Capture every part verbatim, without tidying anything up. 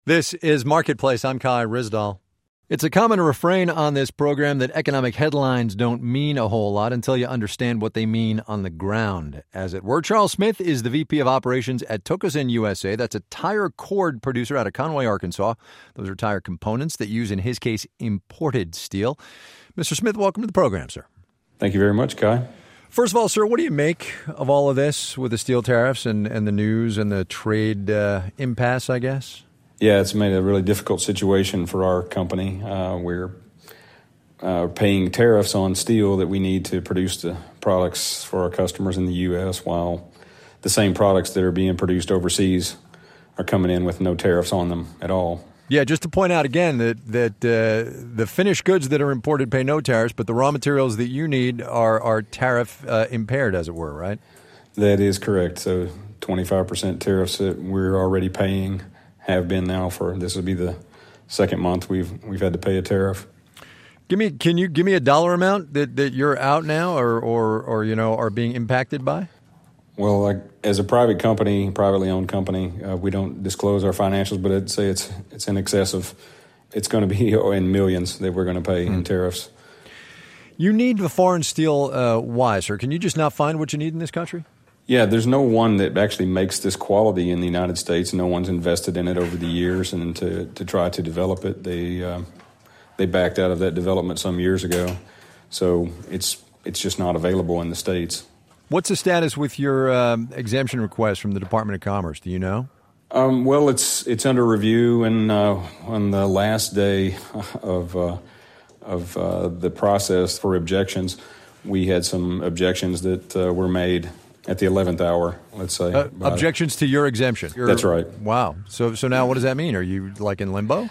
This is Marketplace. I'm Kai Ryssdal. It's a common refrain on this program that economic headlines don't mean a whole lot until you understand what they mean on the ground, as it were. Charles Smith is the V P of Operations at Tokusin U S A. That's a tire cord producer out of Conway, Arkansas. Those are tire components that use, in his case, imported steel. Mister Smith, welcome to the program, sir. Thank you very much, Kai. First of all, sir, what do you make of all of this with the steel tariffs and, and the news and the trade uh, impasse, I guess? Yeah, it's made a really difficult situation for our company. Uh, we're uh, paying tariffs on steel that we need to produce the products for our customers in the U S, while the same products that are being produced overseas are coming in with no tariffs on them at all. Yeah, just to point out again that that uh, the finished goods that are imported pay no tariffs, but the raw materials that you need are, are tariff uh, impaired, as it were, right? That is correct. So twenty-five percent tariffs that we're already paying have been now for, this will be the second month we've we've had to pay a tariff. Give me, can you give me a dollar amount that, that you're out now, or, or or you know are being impacted by? Well, like, as a private company, privately owned company, uh, we don't disclose our financials, but I'd say it's it's in excess of, it's going to be in millions that we're going to pay mm. in tariffs. You need the foreign steel. Uh, why, sir? Can you just not find what you need in this country? Yeah, there's no one that actually makes this quality in the United States. No one's invested in it over the years, and to, to try to develop it, they uh, they backed out of that development some years ago. So it's it's just not available in the States. What's the status with your um, exemption request from the Department of Commerce? Do you know? Um, well, it's it's under review, and uh, on the last day of uh, of uh, the process for objections, we had some objections that uh, were made at the eleventh hour, let's say. Uh, objections to your exemption? Your, That's right. Wow. So so now what does that mean? Are you like in limbo?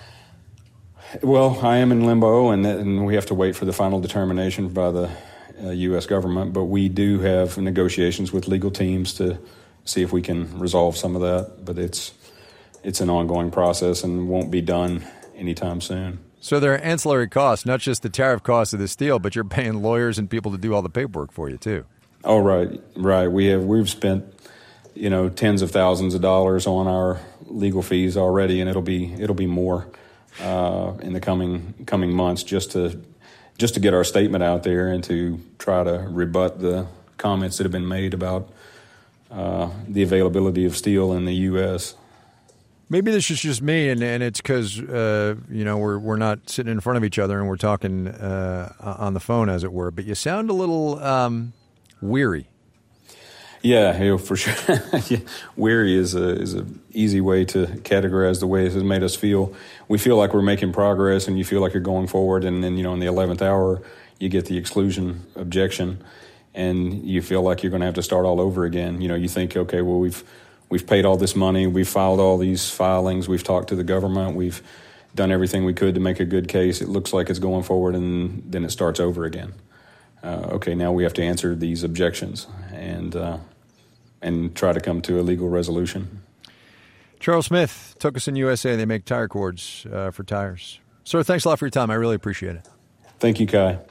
Well, I am in limbo, and, and we have to wait for the final determination by the uh, U S government. But we do have negotiations with legal teams to see if we can resolve some of that. But it's it's an ongoing process and won't be done anytime soon. So there are ancillary costs, not just the tariff cost of the steel, but you're paying lawyers and people to do all the paperwork for you, too. Oh, right, right. We have we've spent, you know, tens of thousands of dollars on our legal fees already, and it'll be it'll be more uh, in the coming coming months just to just to get our statement out there and to try to rebut the comments that have been made about uh, the availability of steel in the U S. Maybe this is just me, and, and it's because uh, you know we're we're not sitting in front of each other and we're talking uh, on the phone, as it were. But you sound a little Um weary. Yeah, you know, for sure. yeah. Weary is a is a easy way to categorize the way it has made us feel. We feel like we're making progress, and you feel like you're going forward, and then, you know, in the eleventh hour, you get the exclusion objection, and you feel like you're going to have to start all over again. You know, you think, okay, well, we've we've paid all this money, we've filed all these filings, we've talked to the government, we've done everything we could to make a good case. It looks like it's going forward, and then it starts over again. Uh, okay, now we have to answer these objections and uh, and try to come to a legal resolution. Charles Smith, Tokusin U S A, they make tire cords uh, for tires. Sir, thanks a lot for your time. I really appreciate it. Thank you, Kai.